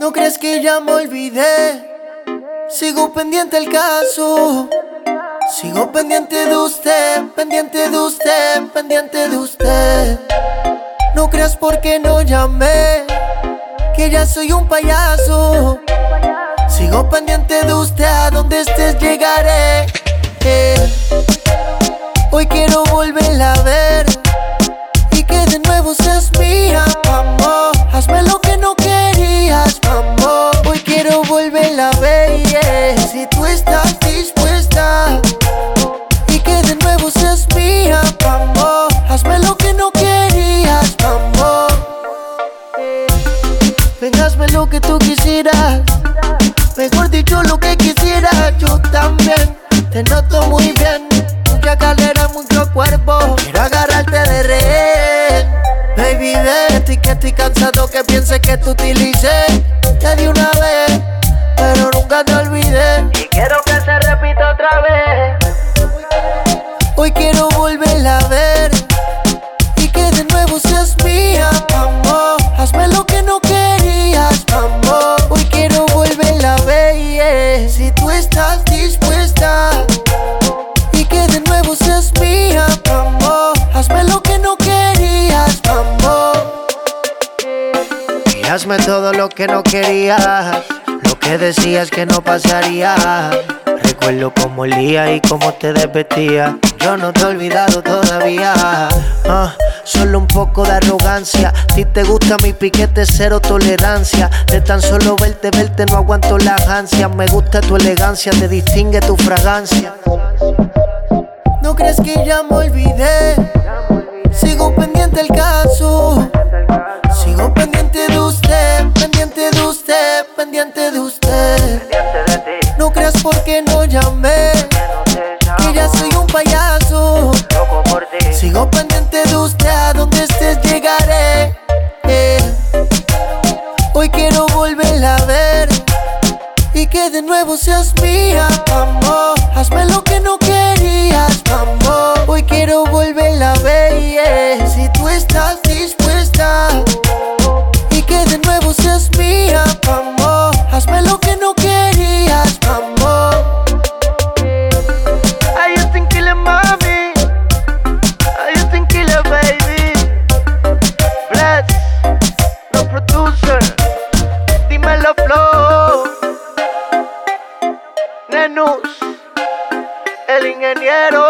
No crees que ya me olvidé. Sigo pendiente del caso. Sigo pendiente de usted, pendiente de usted, pendiente de usted. No creas porque no llamé, que ya soy un payaso. Sigo pendiente de usted, a donde estés llegaré. Hoy quiero volverla a ver y que de nuevo seas mía, amor. Hazme lo que no querías, amor. Hoy quiero volverla a ver, si tú estás dispuesta, y que de nuevo seas mía, amor. Hazme lo que no querías, amor. Ven, hazme lo que tú quisieras, mejor dicho lo que quisiera. Yo también te noto muy bien, mucha calera, mucho cuerpo. Quiero agarrarte de rehén. Baby, vete, que estoy cansado que pienses que te utilicé. Ya di una vez, pero nunca te olvidé, y quiero que se repita otra vez. Hoy quiero volverla a ver y que de nuevo seas mía, amor. Hazme lo que no querías, amor. Hoy quiero volverla a ver, si tú estás dispuesta, y que de nuevo seas mía, amor. Hazme lo que no querías, amor. Y hazme todo lo que no querías, lo que decías que no pasaría. Recuerdo cómo olía y cómo te desvestías. Yo no te he olvidado todavía. Solo un poco de arrogancia. Si te gusta mi piquete, cero tolerancia. De tan solo verte no aguanto las ansias. Me gusta tu elegancia, te distingue tu fragancia. No crees que ya me olvidé. Sigo pendiente del caso. Sigo pendiente de usted, pendiente de usted, pendiente de usted. No creas porque no llamé, que ya soy un payaso. Sigo pendiente de usted, a donde estés llegaré. Hoy quiero volverla a ver y que de nuevo seas mía, amor. Hazme lo que no querías, amor. Hoy quiero volverla a ver, si tú estás dispuesta, y que de nuevo seas mía, amor. Hazme lo que no querías, amor. I just think kill it, mommy. I just think kill it, baby. Bless, no producer. Dímelo, flow. Nenus, el ingeniero.